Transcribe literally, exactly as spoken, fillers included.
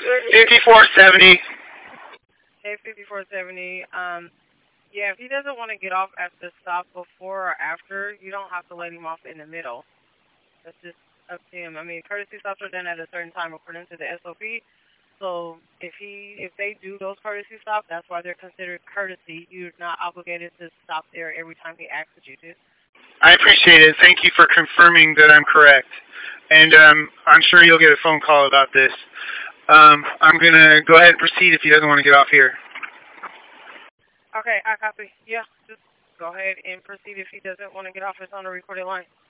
fifty-four seventy. Okay, fifty-four seventy. Um, yeah, if he doesn't want to get off at the stop before or after, you don't have to let him off in the middle. That's just up to him. I mean, courtesy stops are done at a certain time according to the S O P. So if he, if they do those courtesy stops, that's why they're considered courtesy. You're not obligated to stop there every time he asks you to. I appreciate it. Thank you for confirming that I'm correct. And um, I'm sure you'll get a phone call about this. Um, I'm going to go ahead and proceed if he doesn't want to get off here. Okay, I copy. Yeah, just go ahead and proceed if he doesn't want to get off. It's on a recorded line.